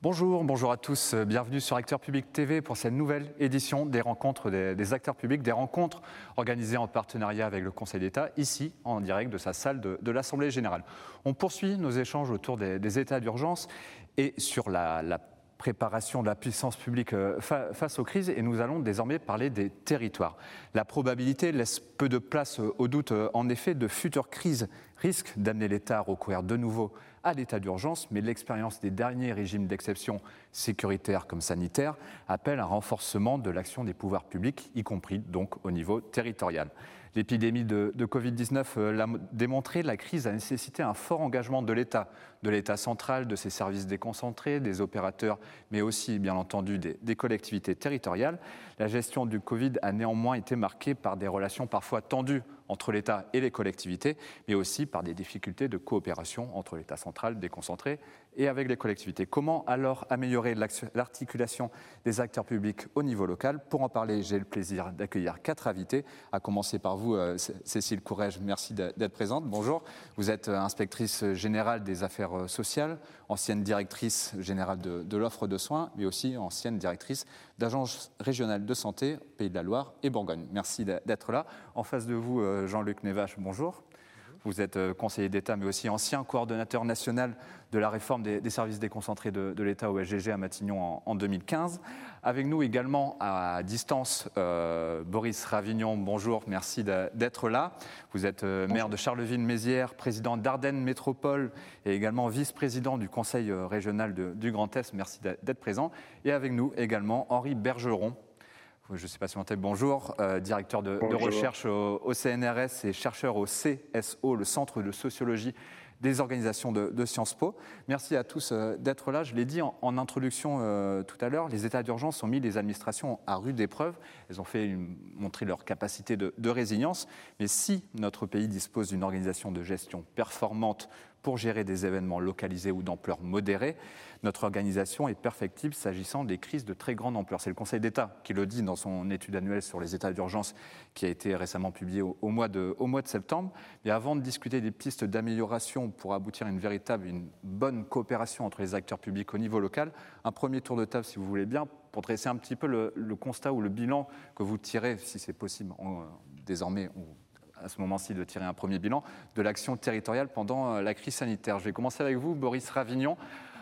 Bonjour à tous, bienvenue sur Acteurs Publics TV pour cette nouvelle édition des rencontres des acteurs publics, des rencontres organisées en partenariat avec le Conseil d'État, ici en direct de sa salle de l'Assemblée Générale. On poursuit nos échanges autour des états d'urgence et sur la préparation de la puissance publique face aux crises, et nous allons désormais parler des territoires. La probabilité laisse peu de place au doute. En effet, de futures crises risquent d'amener l'État à recourir de nouveau à l'état d'urgence, mais l'expérience des derniers régimes d'exception sécuritaires comme sanitaires appelle un renforcement de l'action des pouvoirs publics, y compris donc au niveau territorial. L'épidémie de Covid-19 l'a démontré, la crise a nécessité un fort engagement de l'État central, de ses services déconcentrés, des opérateurs, mais aussi bien entendu des collectivités territoriales. La gestion du Covid a néanmoins été marquée par des relations parfois tendues entre l'État et les collectivités, mais aussi par des difficultés de coopération entre l'État central déconcentré et avec les collectivités. Comment alors améliorer l'articulation des acteurs publics au niveau local? Pour en parler, j'ai le plaisir d'accueillir 4 invités, à commencer par vous, Cécile Courrèges, merci d'être présente. Bonjour, vous êtes inspectrice générale des affaires sociales, ancienne directrice générale de l'offre de soins, mais aussi ancienne directrice d'agence régionale de santé, Pays de la Loire et Bourgogne. Merci d'être là. En face de vous, Jean-Luc Nevache, bonjour. Vous êtes conseiller d'État, mais aussi ancien coordonnateur national de la réforme des services déconcentrés de l'État au SGG à Matignon en 2015. Avec nous également à distance, Boris Ravignon, bonjour, merci d'être là. Vous êtes maire de Charleville-Mézières, président d'Ardennes Métropole et également vice-président du Conseil régional du Grand Est. Merci d'être présent. Et avec nous également Henri Bergeron. Je ne sais pas si on t'appelle, bonjour, directeur de recherche au CNRS et chercheur au CSO, le Centre de sociologie des organisations de Sciences Po. Merci à tous d'être là. Je l'ai dit en introduction tout à l'heure, les états d'urgence ont mis les administrations à rude épreuve. Elles ont montré leur capacité de résilience. Mais si notre pays dispose d'une organisation de gestion performante pour gérer des événements localisés ou d'ampleur modérée, notre organisation est perfectible s'agissant des crises de très grande ampleur. C'est le Conseil d'État qui le dit dans son étude annuelle sur les états d'urgence qui a été récemment publiée au mois de septembre. Mais avant de discuter des pistes d'amélioration pour aboutir à une bonne coopération entre les acteurs publics au niveau local, un premier tour de table, si vous voulez bien, pour dresser un petit peu le constat ou le bilan que vous tirez, si c'est possible, désormais, à ce moment-ci, de tirer un premier bilan de l'action territoriale pendant la crise sanitaire. Je vais commencer avec vous, Boris Ravignon.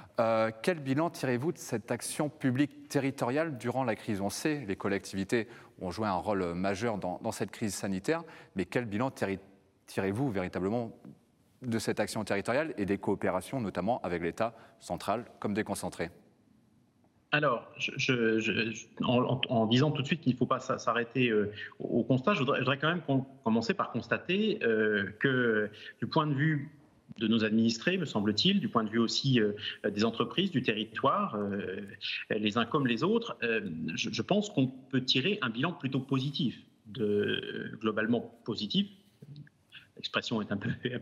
Quel bilan tirez-vous de cette action publique territoriale durant la crise? On sait, les collectivités ont joué un rôle majeur dans cette crise sanitaire, mais quel bilan tirez-vous véritablement de cette action territoriale et des coopérations, notamment avec l'État central comme déconcentré? Alors, en disant tout de suite qu'il ne faut pas s'arrêter au constat, je voudrais quand même commencer par constater que du point de vue de nos administrés, me semble-t-il, du point de vue aussi des entreprises, du territoire, les uns comme les autres, je pense qu'on peut tirer un bilan plutôt positif, globalement positif. L'expression est un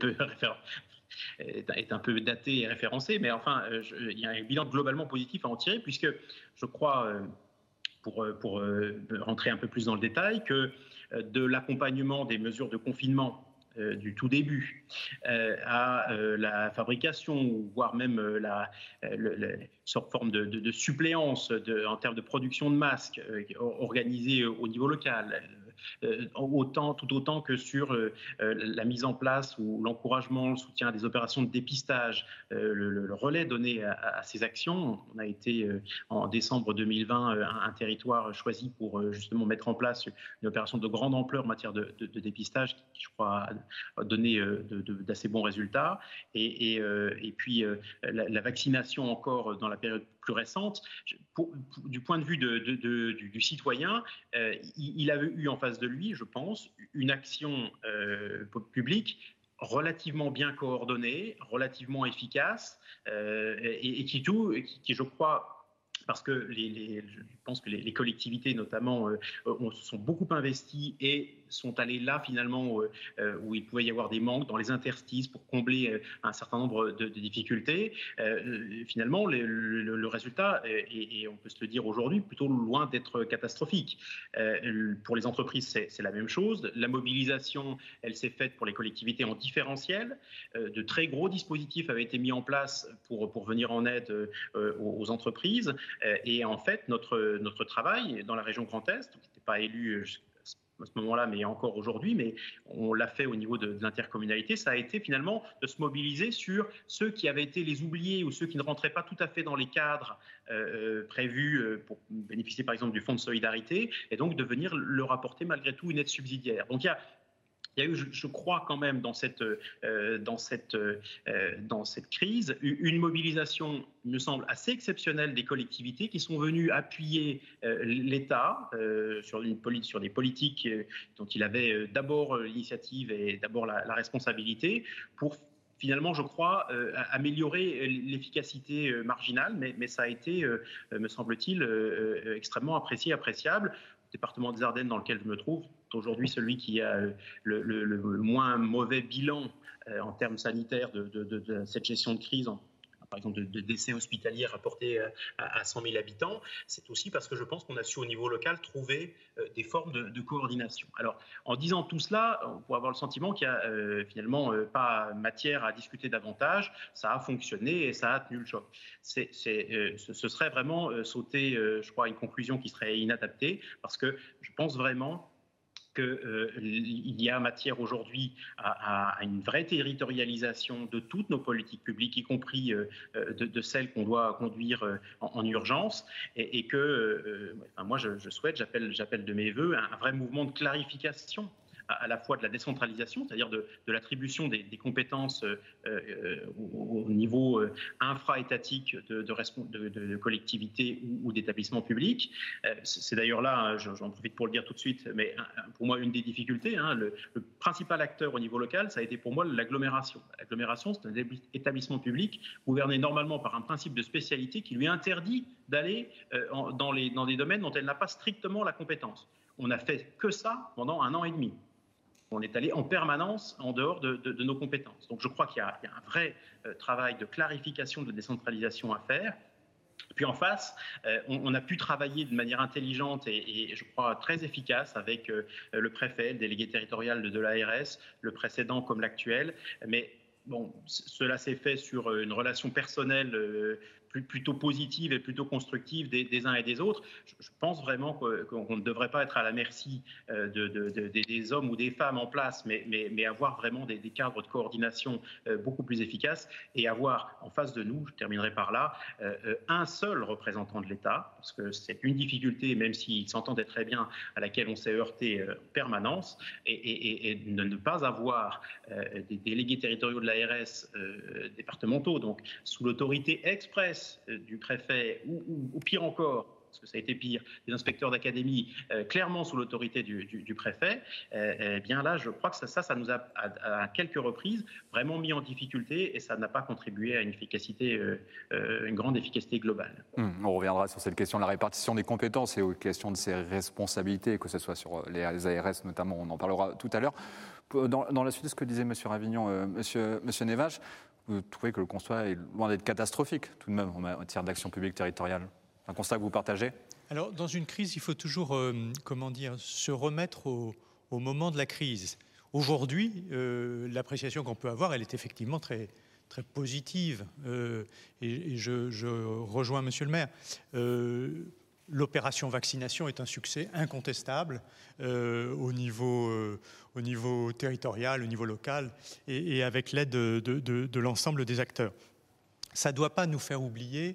peu datée et référencée, mais enfin, il y a un bilan globalement positif à en tirer, puisque je crois, pour rentrer un peu plus dans le détail, que de l'accompagnement des mesures de confinement du tout début à la fabrication, voire même la forme de suppléance en termes de production de masques organisée au niveau local, tout autant que sur la mise en place ou l'encouragement, le soutien à des opérations de dépistage, le relais donné à ces actions. On a été en décembre 2020 un territoire choisi pour justement mettre en place une opération de grande ampleur en matière de dépistage qui, je crois, a donné d'assez bons résultats. Et puis la vaccination encore dans la période plus récente. Du point de vue du citoyen, il avait eu en face de lui, je pense, une action publique relativement bien coordonnée, relativement efficace, et qui, je crois, parce que je pense que les collectivités notamment se sont beaucoup investies et sont allés là finalement où il pouvait y avoir des manques dans les interstices pour combler un certain nombre de difficultés. Finalement, le résultat, et on peut se le dire aujourd'hui, plutôt loin d'être catastrophique. Pour les entreprises, c'est la même chose. La mobilisation, elle s'est faite pour les collectivités en différentiel. De très gros dispositifs avaient été mis en place pour venir en aide aux entreprises. Et en fait, notre travail dans la région Grand Est, qui n'était pas élu à ce moment-là, mais encore aujourd'hui, mais on l'a fait au niveau de l'intercommunalité, ça a été finalement de se mobiliser sur ceux qui avaient été les oubliés ou ceux qui ne rentraient pas tout à fait dans les cadres prévus pour bénéficier par exemple du fonds de solidarité, et donc de venir leur apporter malgré tout une aide subsidiaire. Donc il y a eu, je crois quand même, dans cette crise, une mobilisation, il me semble, assez exceptionnelle des collectivités qui sont venues appuyer l'État sur des politiques dont il avait d'abord l'initiative et d'abord la responsabilité pour finalement, je crois, améliorer l'efficacité marginale, mais ça a été, me semble-t-il, extrêmement appréciable. Le département des Ardennes dans lequel je me trouve, aujourd'hui celui qui a le moins mauvais bilan en termes sanitaires de cette gestion de crise, par exemple de décès hospitaliers rapportés à 100 000 habitants, c'est aussi parce que je pense qu'on a su au niveau local trouver des formes de coordination. Alors, en disant tout cela, on pourrait avoir le sentiment qu'il n'y a finalement pas matière à discuter davantage. Ça a fonctionné et ça a tenu le choc. Ce serait vraiment sauter, je crois, à une conclusion qui serait inadaptée, parce que je pense vraiment qu'il y a matière aujourd'hui à une vraie territorialisation de toutes nos politiques publiques, y compris de celles qu'on doit conduire en urgence, et que moi je souhaite, j'appelle de mes voeux un vrai mouvement de clarification à la fois de la décentralisation, c'est-à-dire de l'attribution des compétences au niveau infra-étatique de collectivités ou d'établissements publics. C'est d'ailleurs là, j'en profite pour le dire tout de suite, mais pour moi une des difficultés, le principal acteur au niveau local, ça a été pour moi l'agglomération. L'agglomération, c'est un établissement public gouverné normalement par un principe de spécialité qui lui interdit d'aller dans des domaines dont elle n'a pas strictement la compétence. On n'a fait que ça pendant 1 an et demi. On est allé en permanence en dehors de nos compétences. Donc je crois qu'il y a un vrai travail de clarification, de décentralisation à faire. Puis en face, on a pu travailler de manière intelligente et je crois très efficace avec le préfet, le délégué territorial de l'ARS, le précédent comme l'actuel. Mais bon, cela s'est fait sur une relation personnelle plutôt positive et plutôt constructive des uns et des autres. Je pense vraiment qu'on ne devrait pas être à la merci des hommes ou des femmes en place, mais avoir vraiment des cadres de coordination beaucoup plus efficaces et avoir en face de nous, je terminerai par là, un seul représentant de l'État, parce que c'est une difficulté, même s'il s'entendait très bien, à laquelle on s'est heurté en permanence, et de ne pas avoir des délégués territoriaux de l'ARS départementaux, donc sous l'autorité expresse du préfet ou pire encore, parce que ça a été pire, des inspecteurs d'académie clairement sous l'autorité du préfet, bien là, je crois que ça nous a à quelques reprises vraiment mis en difficulté et ça n'a pas contribué à une grande efficacité globale. On reviendra sur cette question de la répartition des compétences et aux questions de ses responsabilités, que ce soit sur les ARS notamment, on en parlera tout à l'heure. Dans la suite de ce que disait M. Ravignon, M. Nevache, vous trouvez que le constat est loin d'être catastrophique, tout de même, en matière d'action publique territoriale? Un constat que vous partagez? Alors, dans une crise, il faut toujours, se remettre au moment de la crise. Aujourd'hui, l'appréciation qu'on peut avoir, elle est effectivement très, très positive. Et je rejoins Monsieur le maire. L'opération vaccination est un succès incontestable au niveau territorial, au niveau local, et avec l'aide de l'ensemble des acteurs. Ça ne doit pas nous faire oublier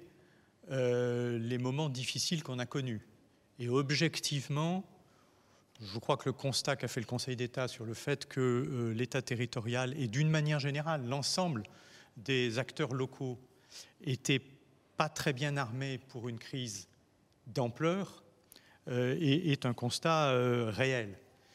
les moments difficiles qu'on a connus. Et objectivement, je crois que le constat qu'a fait le Conseil d'État sur le fait que l'État territorial et d'une manière générale, l'ensemble des acteurs locaux n'étaient pas très bien armés pour une crise d'ampleur est un constat réel.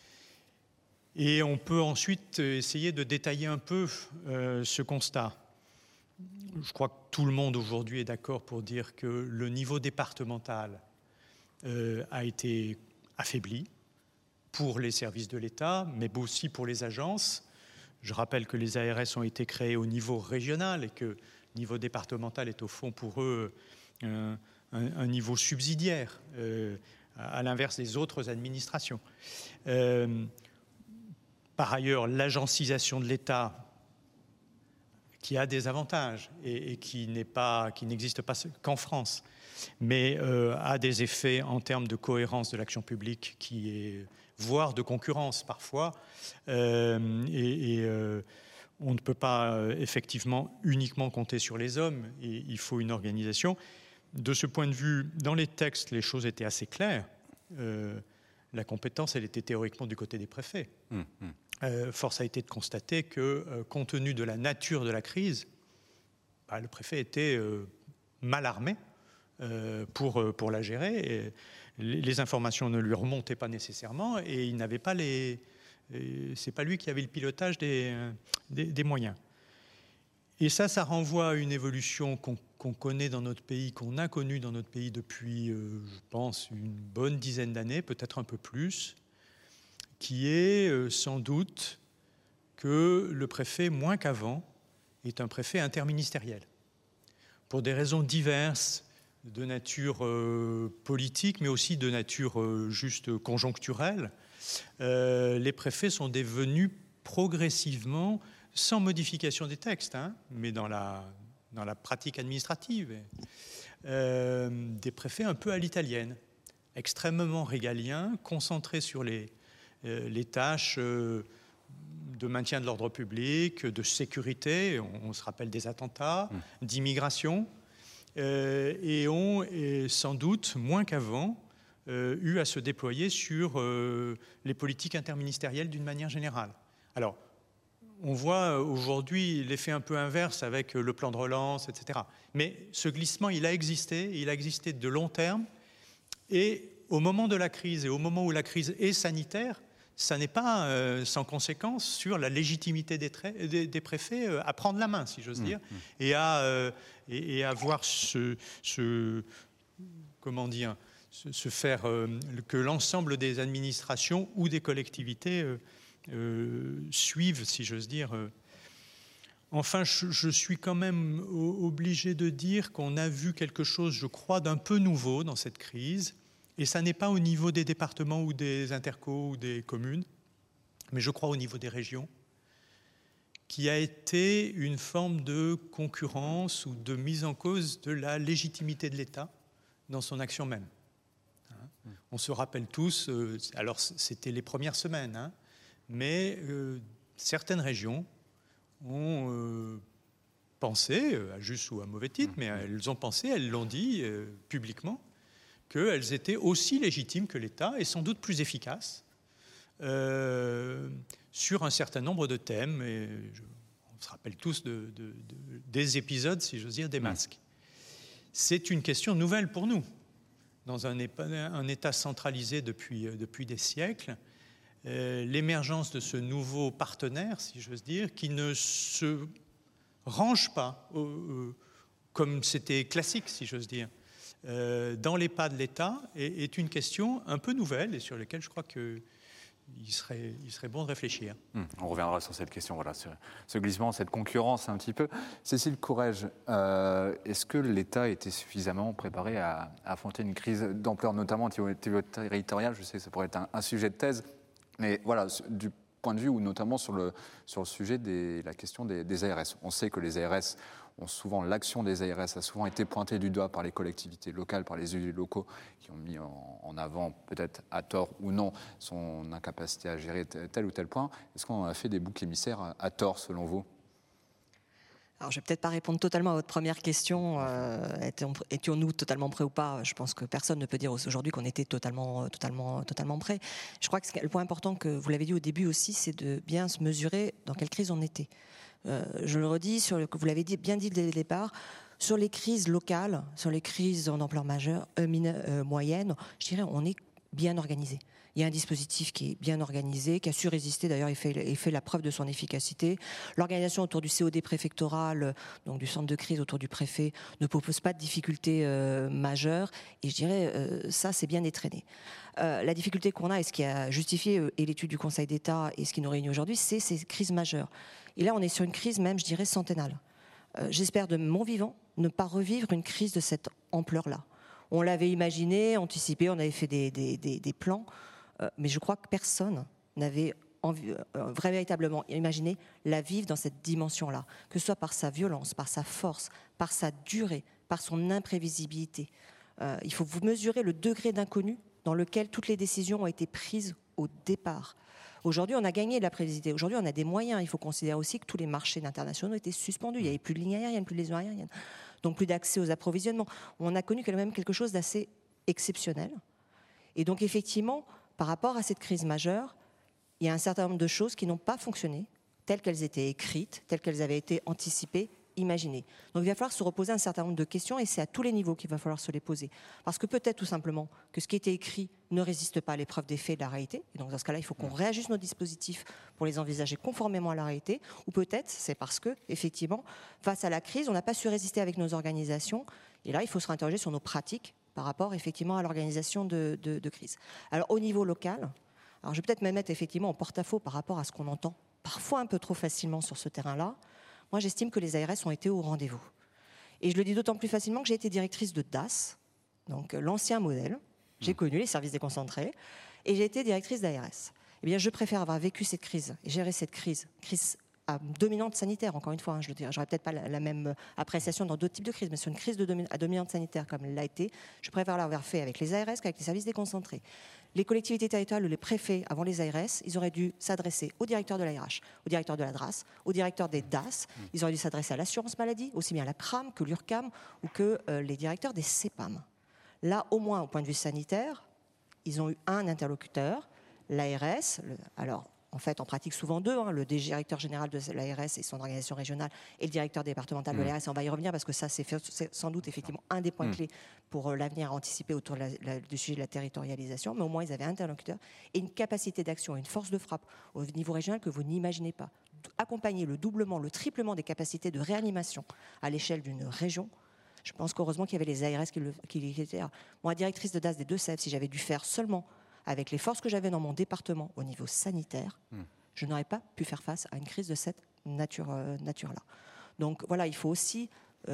Et on peut ensuite essayer de détailler un peu ce constat. Je crois que tout le monde aujourd'hui est d'accord pour dire que le niveau départemental a été affaibli, pour les services de l'État, mais aussi pour les agences. Je rappelle que les ARS ont été créés au niveau régional et que le niveau départemental est au fond pour eux un niveau subsidiaire, à l'inverse des autres administrations. Par ailleurs, l'agencisation de l'État, qui a des avantages et qui n'existe pas qu'en France, mais a des effets en termes de cohérence de l'action publique, voire de concurrence parfois, on ne peut pas effectivement uniquement compter sur les hommes, et il faut une organisation. De ce point de vue, dans les textes, les choses étaient assez claires. La compétence, elle était théoriquement du côté des préfets. Force a été de constater que, compte tenu de la nature de la crise, le préfet était mal armé pour la gérer. Et les informations ne lui remontaient pas nécessairement et il n'avait pas c'est pas lui qui avait le pilotage des moyens. Et ça renvoie à une évolution qu'on connaît dans notre pays, qu'on a connue dans notre pays depuis, je pense, une bonne dizaine d'années, peut-être un peu plus, qui est sans doute que le préfet, moins qu'avant, est un préfet interministériel. Pour des raisons diverses, de nature politique, mais aussi de nature juste conjoncturelle, les préfets sont devenus progressivement, sans modification des textes, mais dans la pratique administrative, des préfets un peu à l'italienne, extrêmement régaliens, concentrés sur les tâches de maintien de l'ordre public, de sécurité, on se rappelle des attentats, d'immigration, et ont sans doute, moins qu'avant, eu à se déployer sur les politiques interministérielles d'une manière générale. Alors, on voit aujourd'hui l'effet un peu inverse avec le plan de relance, etc. Mais ce glissement, il a existé de long terme, et au moment de la crise, et au moment où la crise est sanitaire, ça n'est pas sans conséquence sur la légitimité des préfets à prendre la main, si j'ose dire, et à voir comment dire, se faire que l'ensemble des administrations ou des collectivités suivent, si j'ose dire. Enfin, je suis quand même obligé de dire qu'on a vu quelque chose, je crois, d'un peu nouveau dans cette crise. Et ça n'est pas au niveau des départements ou des intercos ou des communes, mais je crois au niveau des régions, qui a été une forme de concurrence ou de mise en cause de la légitimité de l'État dans son action même. On se rappelle tous, alors c'était les premières semaines, mais certaines régions ont pensé, à juste ou à mauvais titre, mais elles ont pensé, elles l'ont dit publiquement, qu'elles étaient aussi légitimes que l'État et sans doute plus efficaces sur un certain nombre de thèmes. Et on se rappelle tous des épisodes, si j'ose dire, des masques. C'est une question nouvelle pour nous. Dans un État centralisé depuis des siècles, l'émergence de ce nouveau partenaire, si j'ose dire, qui ne se range pas comme c'était classique, si j'ose dire, dans les pas de l'État est une question un peu nouvelle et sur laquelle je crois qu'il serait bon de réfléchir. On reviendra sur cette question, voilà, sur ce glissement, cette concurrence un petit peu. Cécile Courrèges, est-ce que l'État était suffisamment préparé à affronter une crise d'ampleur, notamment territoriale? Je sais que ça pourrait être un sujet de thèse, mais voilà, du point de vue ou notamment sur le sujet de la question des ARS. On sait que les ARS l'action des ARS a souvent été pointée du doigt par les collectivités locales, par les élus locaux qui ont mis en avant, peut-être à tort ou non, son incapacité à gérer tel ou tel point. Est-ce qu'on a fait des boucs émissaires à tort, selon vous ? Alors, je ne vais peut-être pas répondre totalement à votre première question. Étions-nous totalement prêts ou pas ? Je pense que personne ne peut dire aujourd'hui qu'on était totalement prêts. Je crois que le point important, que vous l'avez dit au début aussi, c'est de bien se mesurer dans quelle crise on était. Je le redis, que vous l'avez bien dit dès le départ, sur les crises locales, sur les crises en ampleur majeure, moyenne, je dirais on est bien organisée. Il y a un dispositif qui est bien organisé, qui a su résister d'ailleurs et fait la preuve de son efficacité. L'organisation autour du COD préfectoral, donc du centre de crise autour du préfet, ne propose pas de difficultés majeures. Et je dirais, ça, c'est bien étraîné. La difficulté qu'on a, et ce qui a justifié et l'étude du Conseil d'État et ce qui nous réunit aujourd'hui, c'est ces crises majeures. Et là, on est sur une crise même, je dirais, centennale. J'espère de mon vivant ne pas revivre une crise de cette ampleur-là. On l'avait imaginé, anticipé, on avait fait des plans, mais je crois que personne n'avait véritablement imaginé la vivre dans cette dimension-là, que ce soit par sa violence, par sa force, par sa durée, par son imprévisibilité. Il faut vous mesurer le degré d'inconnu dans lequel toutes les décisions ont été prises au départ. Aujourd'hui, on a gagné de la prévisibilité. Aujourd'hui, on a des moyens. Il faut considérer aussi que tous les marchés internationaux étaient suspendus. Il n'y avait plus de lignes aériennes, plus de liaisons aériennes, donc plus d'accès aux approvisionnements. On a connu quand même quelque chose d'assez exceptionnel. Et donc, effectivement, par rapport à cette crise majeure, il y a un certain nombre de choses qui n'ont pas fonctionné, telles qu'elles étaient écrites, telles qu'elles avaient été anticipées, imaginées. Donc il va falloir se reposer un certain nombre de questions, et c'est à tous les niveaux qu'il va falloir se les poser. Parce que peut-être tout simplement que ce qui était écrit ne résiste pas à l'épreuve des faits de la réalité, et donc dans ce cas-là, il faut qu'on réajuste nos dispositifs pour les envisager conformément à la réalité, ou peut-être c'est parce que, effectivement, face à la crise, on n'a pas su résister avec nos organisations, et là, il faut se réinterroger sur nos pratiques par rapport, effectivement, à l'organisation de crise. Alors, au niveau local, alors je vais peut-être me mettre effectivement en porte-à-faux par rapport à ce qu'on entend parfois un peu trop facilement sur ce terrain-là. Moi, j'estime que les ARS ont été au rendez-vous. Et je le dis d'autant plus facilement que j'ai été directrice de DAS, donc l'ancien modèle. J'ai connu les services déconcentrés, et j'ai été directrice d'ARS. Eh bien, je préfère avoir vécu cette crise et gérer cette crise à dominante sanitaire, encore une fois, je le dirais, j'aurais peut-être pas la même appréciation dans d'autres types de crises, mais sur une crise à dominante sanitaire comme elle l'a été, je préfère l'avoir fait avec les ARS qu'avec les services déconcentrés. Les collectivités territoriales ou les préfets, avant les ARS, ils auraient dû s'adresser au directeur de l'ARH, au directeur de la DRAS, au directeur des DAS, ils auraient dû s'adresser à l'assurance maladie, aussi bien à la CRAM que l'URCAM ou que les directeurs des CEPAM. Là, au moins, au point de vue sanitaire, ils ont eu un interlocuteur, l'ARS, alors en fait, en pratique souvent deux, le directeur général de l'ARS et son organisation régionale et le directeur départemental de l'ARS. On va y revenir parce que ça, c'est sans doute effectivement un des points clés pour l'avenir à anticiper autour du sujet de la territorialisation. Mais au moins, ils avaient un interlocuteur et une capacité d'action, une force de frappe au niveau régional que vous n'imaginez pas. Accompagner le doublement, le triplement des capacités de réanimation à l'échelle d'une région. Je pense qu'heureusement qu'il y avait les ARS qui étaient là. Moi, directrice de DAS des Deux-Sèvres, si j'avais dû faire seulement avec les forces que j'avais dans mon département au niveau sanitaire, je n'aurais pas pu faire face à une crise de cette nature-là. Donc voilà, il faut aussi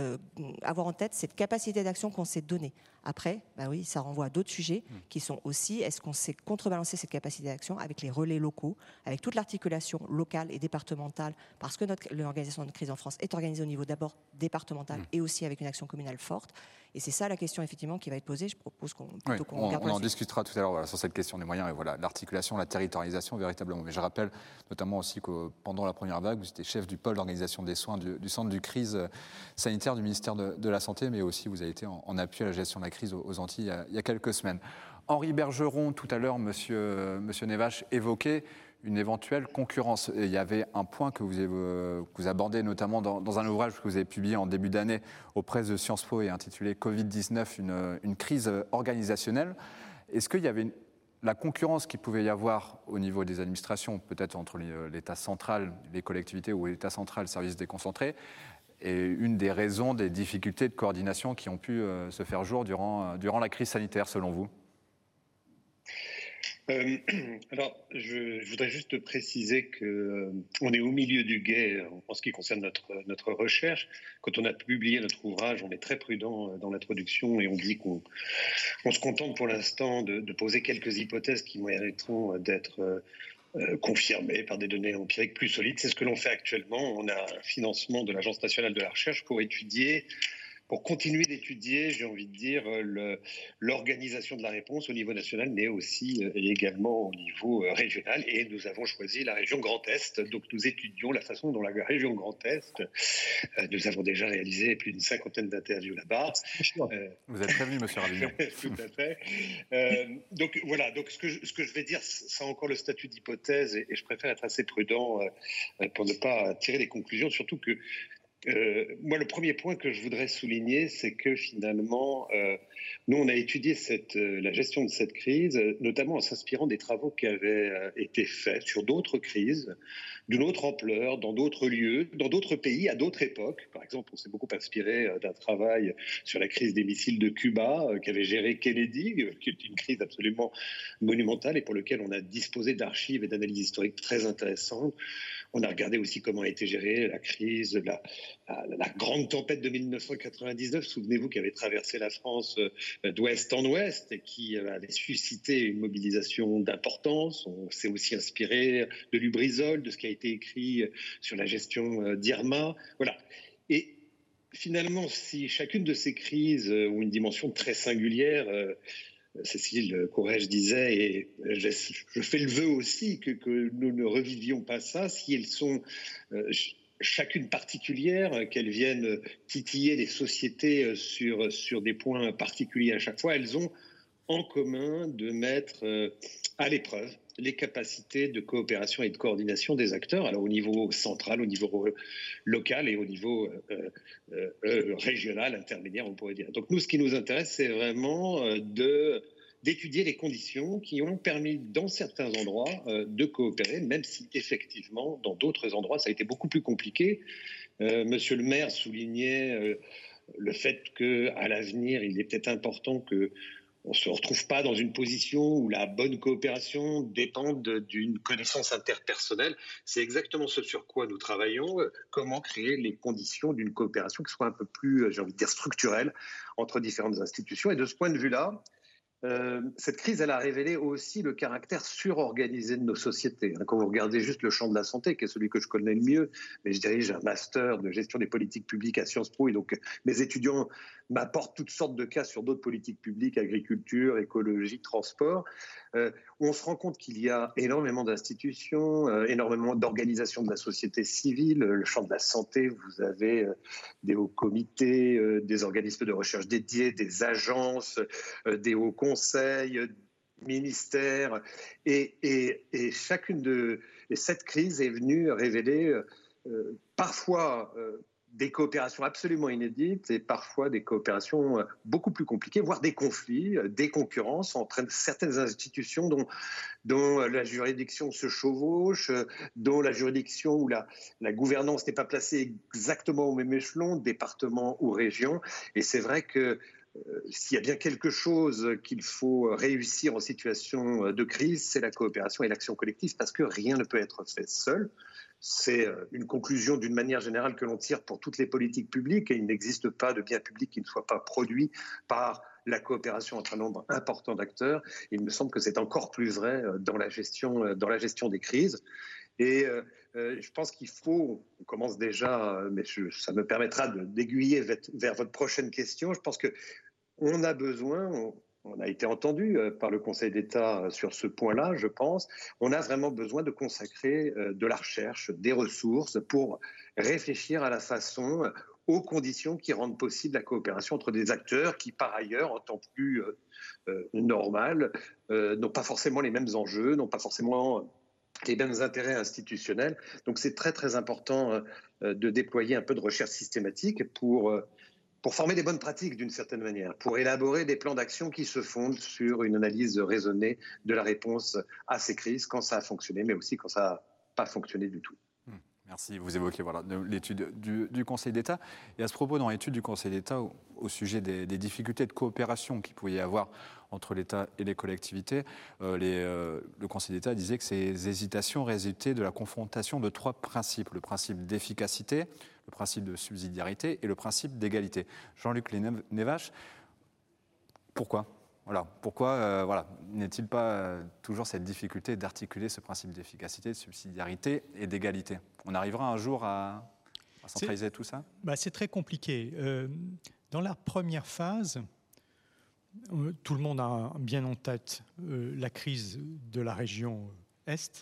avoir en tête cette capacité d'action qu'on s'est donnée. Après, bah oui, ça renvoie à d'autres sujets qui sont aussi, est-ce qu'on sait contrebalancer cette capacité d'action avec les relais locaux, avec toute l'articulation locale et départementale, parce que l'organisation de crise en France est organisée au niveau d'abord départemental et aussi avec une action communale forte. Et c'est ça la question effectivement qui va être posée. Je propose qu'on on en discutera tout à l'heure sur cette question des moyens et voilà l'articulation, la territorialisation véritablement. Mais je rappelle notamment aussi que pendant la première vague, vous étiez chef du pôle d'organisation des soins du centre du crise sanitaire du ministère de la Santé, mais aussi vous avez été en appui à la gestion de la crise aux Antilles il y a quelques semaines. Henri Bergeron, tout à l'heure, monsieur Nevache évoquait une éventuelle concurrence. Et il y avait un point que vous abordez notamment dans un ouvrage que vous avez publié en début d'année aux presses de Sciences Po et intitulé Covid-19, une crise organisationnelle. Est-ce qu'il y avait la concurrence qu'il pouvait y avoir au niveau des administrations, peut-être entre l'État central, les collectivités ou l'État central, services déconcentrés, et une des raisons des difficultés de coordination qui ont pu se faire jour durant la crise sanitaire, selon vous ? Alors, je voudrais juste préciser qu'on est au milieu du gué en ce qui concerne notre recherche. Quand on a publié notre ouvrage, on est très prudent dans l'introduction et on dit qu'on se contente pour l'instant de poser quelques hypothèses qui mériteront d'être confirmées par des données empiriques plus solides. C'est ce que l'on fait actuellement. On a un financement de l'Agence nationale de la recherche pour continuer d'étudier, j'ai envie de dire, l'organisation de la réponse au niveau national, mais aussi et également au niveau régional. Et nous avons choisi la région Grand Est. Donc nous étudions la façon dont la région Grand Est, nous avons déjà réalisé plus d'une 50aine d'interviews là-bas. Vous êtes prévenu, monsieur Ravignon. Tout à fait. Donc voilà, donc ce que je vais dire, c'est encore le statut d'hypothèse et je préfère être assez prudent pour ne pas tirer des conclusions, surtout que Moi, le premier point que je voudrais souligner, c'est que finalement, nous, on a étudié la gestion de cette crise, notamment en s'inspirant des travaux qui avaient été faits sur d'autres crises, d'une autre ampleur, dans d'autres lieux, dans d'autres pays, à d'autres époques. Par exemple, on s'est beaucoup inspiré d'un travail sur la crise des missiles de Cuba qu'avait géré Kennedy, qui est une crise absolument monumentale et pour lequel on a disposé d'archives et d'analyses historiques très intéressantes. On a regardé aussi comment a été gérée la crise, la grande tempête de 1999, souvenez-vous, qui avait traversé la France d'ouest en ouest et qui avait suscité une mobilisation d'importance. On s'est aussi inspiré de Lubrizol, de ce qui a été écrit sur la gestion d'Irma. Voilà. Et finalement, si chacune de ces crises ont une dimension très singulière, Cécile Courrèges disait, et je fais le vœu aussi que nous ne revivions pas ça, si elles sont chacune particulière, qu'elles viennent titiller les sociétés sur des points particuliers à chaque fois, elles ont en commun de mettre à l'épreuve les capacités de coopération et de coordination des acteurs, alors au niveau central, au niveau local et au niveau régional, intermédiaire, on pourrait dire. Donc nous, ce qui nous intéresse, c'est vraiment d'étudier les conditions qui ont permis, dans certains endroits, de coopérer, même si effectivement, dans d'autres endroits, ça a été beaucoup plus compliqué. Monsieur le maire soulignait le fait qu'à l'avenir, il est peut-être important que on ne se retrouve pas dans une position où la bonne coopération dépend d'une connaissance interpersonnelle. C'est exactement ce sur quoi nous travaillons. Comment créer les conditions d'une coopération qui soit un peu plus, j'ai envie de dire, structurelle entre différentes institutions. Et de ce point de vue-là, cette crise, elle a révélé aussi le caractère surorganisé de nos sociétés. Quand vous regardez juste le champ de la santé, qui est celui que je connais le mieux, mais je dirige un master de gestion des politiques publiques à Sciences Po, et donc mes étudiants m'apportent toutes sortes de cas sur d'autres politiques publiques, agriculture, écologie, transport. On se rend compte qu'il y a énormément d'institutions, énormément d'organisations de la société civile. Le champ de la santé, vous avez des hauts comités, des organismes de recherche dédiés, des agences, des hauts conseils, ministères. Et cette crise est venue révéler parfois des coopérations absolument inédites et parfois des coopérations beaucoup plus compliquées, voire des conflits, des concurrences entre certaines institutions dont la juridiction se chevauche, dont la juridiction ou la gouvernance n'est pas placée exactement au même échelon, département ou région. Et c'est vrai que s'il y a bien quelque chose qu'il faut réussir en situation de crise, c'est la coopération et l'action collective, parce que rien ne peut être fait seul. C'est une conclusion d'une manière générale que l'on tire pour toutes les politiques publiques, et il n'existe pas de bien public qui ne soit pas produit par la coopération entre un nombre important d'acteurs. Il me semble que c'est encore plus vrai dans la gestion des crises. Et je pense qu'il faut, on commence déjà, mais ça me permettra d'aiguiller vers votre prochaine question. Je pense qu'on a besoin, on a été entendu par le Conseil d'État sur ce point-là, je pense. On a vraiment besoin de consacrer de la recherche, des ressources pour réfléchir à la façon, aux conditions qui rendent possible la coopération entre des acteurs qui, par ailleurs, en temps plus normal, n'ont pas forcément les mêmes enjeux, n'ont pas forcément les mêmes intérêts institutionnels. Donc c'est très très important de déployer un peu de recherche systématique pour former des bonnes pratiques d'une certaine manière, pour élaborer des plans d'action qui se fondent sur une analyse raisonnée de la réponse à ces crises, quand ça a fonctionné, mais aussi quand ça n'a pas fonctionné du tout. Merci. Vous évoquez l'étude du Conseil d'État. Et à ce propos, dans l'étude du Conseil d'État, au sujet des difficultés de coopération qu'il pouvait y avoir entre l'État et les collectivités, le Conseil d'État disait que ces hésitations résultaient de la confrontation de 3 principes. Le principe d'efficacité, le principe de subsidiarité et le principe d'égalité. Jean-Luc Névache, pourquoi ? Pourquoi n'est-il pas toujours cette difficulté d'articuler ce principe d'efficacité, de subsidiarité et d'égalité ? On arrivera un jour à centraliser tout ça ? C'est très compliqué. Dans la première phase, tout le monde a bien en tête la crise de la région Est.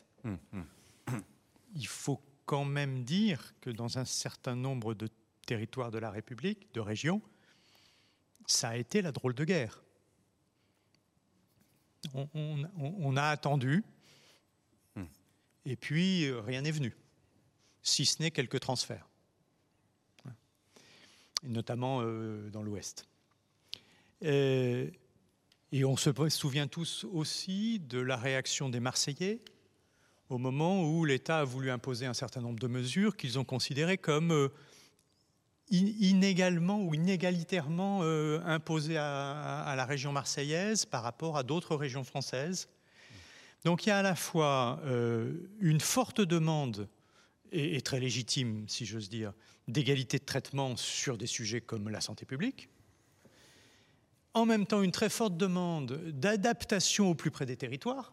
Il faut quand même dire que dans un certain nombre de territoires de la République, de régions, ça a été la drôle de guerre. On a attendu, et puis rien n'est venu, si ce n'est quelques transferts. notamment dans l'Ouest. Et on se souvient tous aussi de la réaction des Marseillais au moment où l'État a voulu imposer un certain nombre de mesures qu'ils ont considérées comme inégalement ou inégalitairement imposées à la région marseillaise par rapport à d'autres régions françaises. Donc il y a à la fois une forte demande, et très légitime si j'ose dire, d'égalité de traitement sur des sujets comme la santé publique, en même temps une très forte demande d'adaptation au plus près des territoires,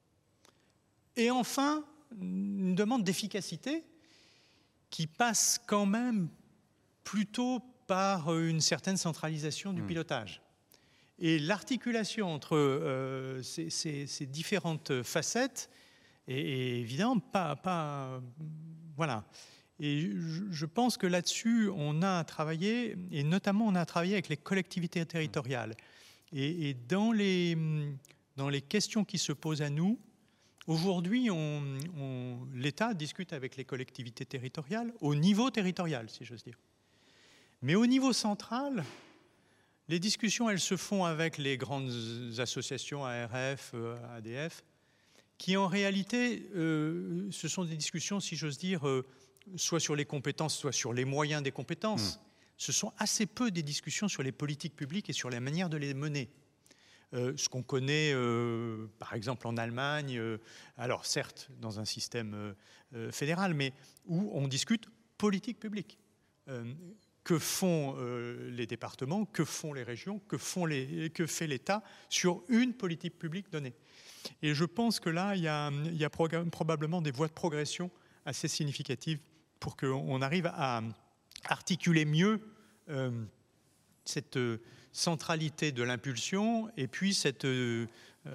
et enfin une demande d'efficacité qui passe quand même plutôt par une certaine centralisation du pilotage. Et l'articulation entre ces différentes facettes est évidemment pas voilà. Et je pense que là-dessus, on a travaillé, et notamment on a travaillé avec les collectivités territoriales. Et dans les questions qui se posent à nous, aujourd'hui, l'État discute avec les collectivités territoriales au niveau territorial, si j'ose dire. Mais au niveau central, les discussions, elles se font avec les grandes associations, ARF, ADF, qui en réalité, ce sont des discussions, si j'ose dire, soit sur les compétences, soit sur les moyens des compétences. Ce sont assez peu des discussions sur les politiques publiques et sur la manière de les mener. Ce qu'on connaît, par exemple, en Allemagne, alors certes, dans un système fédéral, mais où on discute politique publique. Que font les départements, que font les régions, que fait l'État sur une politique publique donnée. Et je pense que là, il y a probablement des voies de progression assez significatives pour qu'on arrive à articuler mieux cette centralité de l'impulsion et puis ce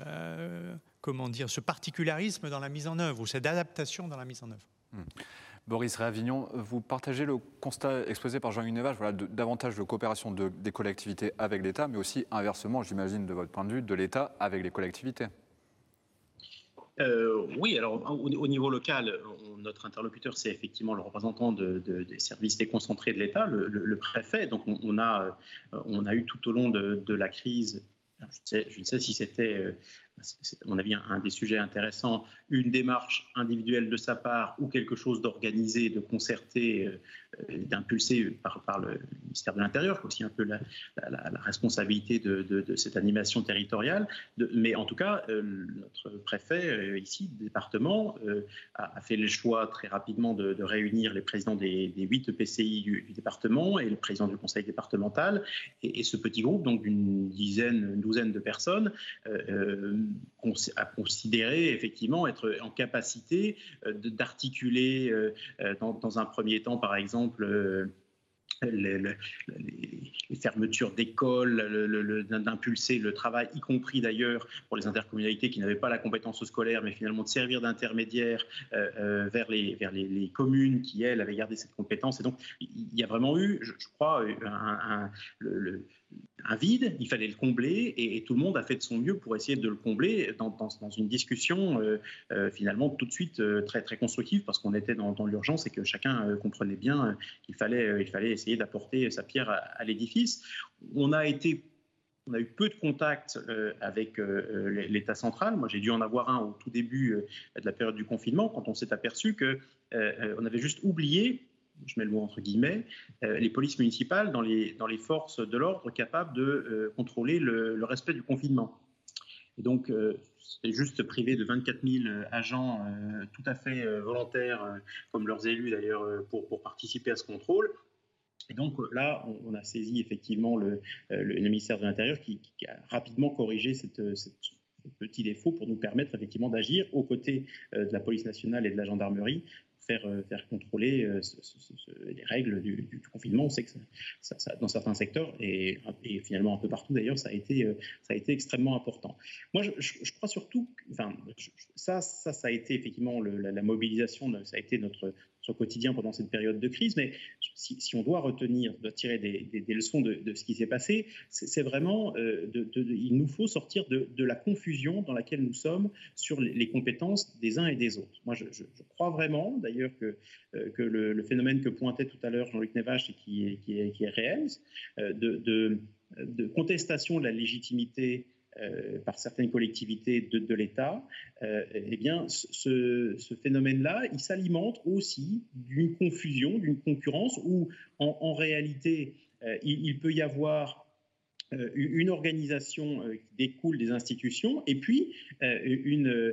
particularisme dans la mise en œuvre ou cette adaptation dans la mise en œuvre. Boris Réavignon, vous partagez le constat exposé par Jean-Hugues Nevache, davantage de coopération des collectivités avec l'État, mais aussi inversement, j'imagine, de votre point de vue, de l'État avec les collectivités. Oui, alors au niveau local, notre interlocuteur, c'est effectivement le représentant des services déconcentrés de l'État, le préfet. Donc on a eu tout au long de la crise, je ne sais si c'était, à mon avis, un des sujets intéressants, une démarche individuelle de sa part ou quelque chose d'organisé, de concerté, d'impulsé par le ministère de l'Intérieur, qui a aussi un peu la responsabilité de cette animation territoriale. Mais en tout cas, notre préfet, ici, du département, a fait le choix très rapidement de réunir les présidents des 8 EPCI du département et le président du conseil départemental. Et ce petit groupe, donc d'une douzaine de personnes, a considéré effectivement être en capacité d'articuler dans un premier temps, par exemple, les fermetures d'écoles, d'impulser le travail, y compris d'ailleurs pour les intercommunalités qui n'avaient pas la compétence scolaire, mais finalement de servir d'intermédiaire vers les communes qui, elles, avaient gardé cette compétence. Et donc, il y a vraiment eu, je crois, un vide, il fallait le combler, et tout le monde a fait de son mieux pour essayer de le combler dans une discussion finalement tout de suite très, très constructive, parce qu'on était dans l'urgence et que chacun comprenait bien qu'il fallait essayer d'apporter sa pierre à l'édifice. On a eu peu de contacts avec l'État central. Moi, j'ai dû en avoir un au tout début de la période du confinement, quand on s'est aperçu qu'on avait juste oublié, je mets le mot entre guillemets, les polices municipales dans les forces de l'ordre capables de contrôler le respect du confinement. Et donc, c'est juste privé de 24 000 agents tout à fait volontaires, comme leurs élus d'ailleurs, pour participer à ce contrôle. Et donc là, on a saisi effectivement le ministère de l'Intérieur qui a rapidement corrigé ce petit défaut pour nous permettre effectivement d'agir aux côtés de la police nationale et de la gendarmerie, faire contrôler les règles du confinement. On sait que ça, dans certains secteurs et finalement un peu partout d'ailleurs, ça a été extrêmement important. Moi, je crois surtout, ça a été effectivement la mobilisation, ça a été notre quotidien pendant cette période de crise. Mais si on doit tirer des leçons de ce qui s'est passé, c'est vraiment, il nous faut sortir de la confusion dans laquelle nous sommes sur les compétences des uns et des autres. Moi, je crois vraiment, d'ailleurs, que le phénomène que pointait tout à l'heure Jean-Luc Nevache et qui est réel, de contestation de la légitimité par certaines collectivités de l'État, eh bien, ce phénomène-là, il s'alimente aussi d'une confusion, d'une concurrence où, en réalité, il peut y avoir une organisation qui découle des institutions et puis une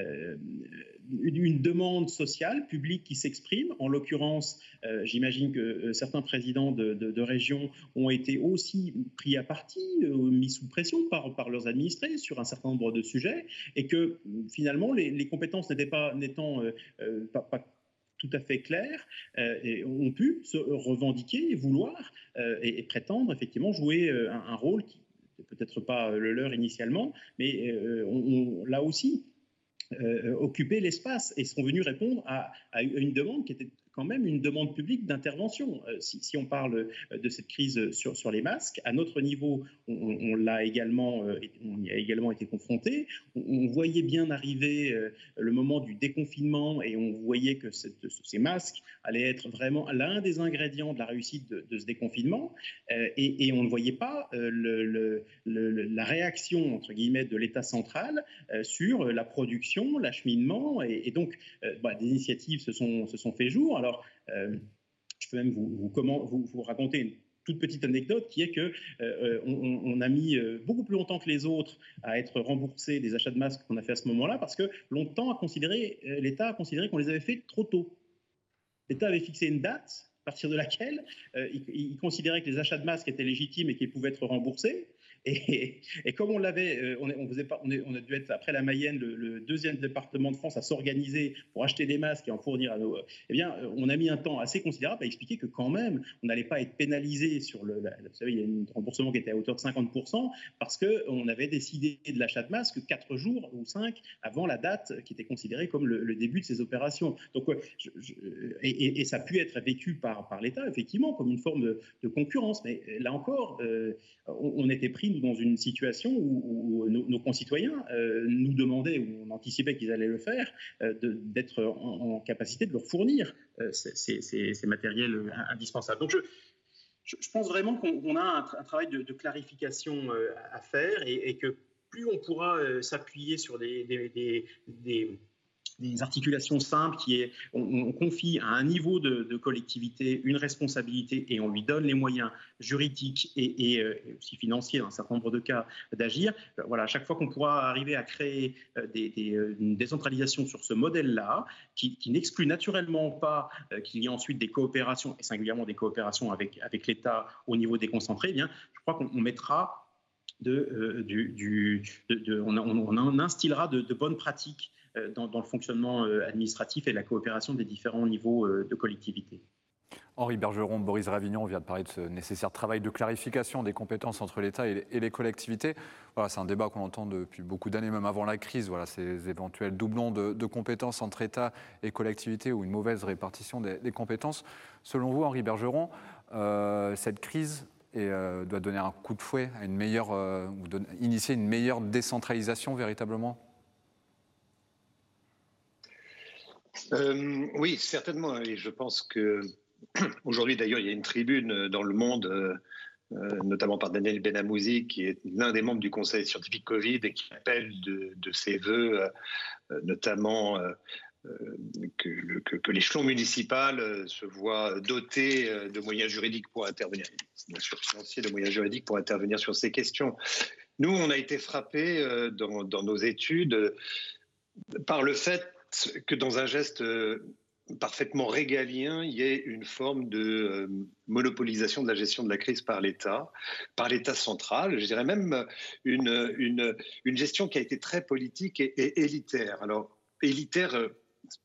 demande sociale, publique qui s'exprime. En l'occurrence, j'imagine que certains présidents de régions ont été aussi pris à partie, mis sous pression par leurs administrés sur un certain nombre de sujets et que finalement les compétences n'étant pas tout à fait claires, et ont pu se revendiquer, vouloir et prétendre effectivement jouer un rôle qui n'est peut-être pas le leur initialement, mais là aussi occuper l'espace et sont venus répondre à une demande qui était quand même une demande publique d'intervention. Si on parle de cette crise sur les masques, à notre niveau, on y a également été confronté. On voyait bien arriver le moment du déconfinement et on voyait que ces masques allaient être vraiment l'un des ingrédients de la réussite de ce déconfinement. Et on ne voyait pas la réaction, entre guillemets, de l'État central sur la production, l'acheminement. Et donc, des initiatives se sont fait jour. Alors, je peux même vous raconter une toute petite anecdote qui est que on a mis beaucoup plus longtemps que les autres à être remboursé des achats de masques qu'on a fait à ce moment-là parce que longtemps l'État a considéré qu'on les avait fait trop tôt. L'État avait fixé une date à partir de laquelle il considérait que les achats de masques étaient légitimes et qu'ils pouvaient être remboursés. Et comme on a dû être, après la Mayenne, le deuxième département de France à s'organiser pour acheter des masques et en fournir à nos... Eh bien, on a mis un temps assez considérable à expliquer que quand même, on n'allait pas être pénalisé sur vous savez, il y a un remboursement qui était à hauteur de 50% parce qu'on avait décidé de l'achat de masques 4 jours ou 5 avant la date qui était considérée comme le début de ces opérations. Donc, et ça a pu être vécu par l'État, effectivement, comme une forme de concurrence. Mais là encore, on était pris dans une situation où nos concitoyens nous demandaient, ou on anticipait qu'ils allaient le faire, d'être en capacité de leur fournir ces matériels indispensables. Donc je pense vraiment qu'on a un travail de clarification à faire et que plus on pourra s'appuyer sur des articulations simples on confie à un niveau de collectivité une responsabilité et on lui donne les moyens juridiques et aussi financiers dans un certain nombre de cas d'agir. Voilà, à chaque fois qu'on pourra arriver à créer une décentralisation sur ce modèle-là, qui n'exclut naturellement pas qu'il y ait ensuite des coopérations, et singulièrement des coopérations avec l'État au niveau déconcentré, eh bien, je crois qu'on mettra on instillera de bonnes pratiques dans le fonctionnement administratif et la coopération des différents niveaux de collectivité. Henri Bergeron, Boris Ravignon, on vient de parler de ce nécessaire travail de clarification des compétences entre l'État et les collectivités. Voilà, c'est un débat qu'on entend depuis beaucoup d'années, même avant la crise. Voilà, ces éventuels doublons de compétences entre État et collectivités ou une mauvaise répartition des compétences. Selon vous, Henri Bergeron, cette crise doit donner un coup de fouet à initier une meilleure décentralisation véritablement ? Oui, certainement. Et je pense que aujourd'hui, d'ailleurs, il y a une tribune dans Le Monde, notamment par Daniel Benamouzi, qui est l'un des membres du Conseil scientifique Covid et qui appelle de ses voeux, notamment que l'échelon municipal se voit doté de moyens juridiques pour intervenir, bien sûr financiers, de moyens juridiques pour intervenir sur ces questions. Nous, on a été frappés dans nos études par le fait que dans un geste parfaitement régalien, il y ait une forme de monopolisation de la gestion de la crise par l'État central. Je dirais même une gestion qui a été très politique et élitaire. Alors, élitaire,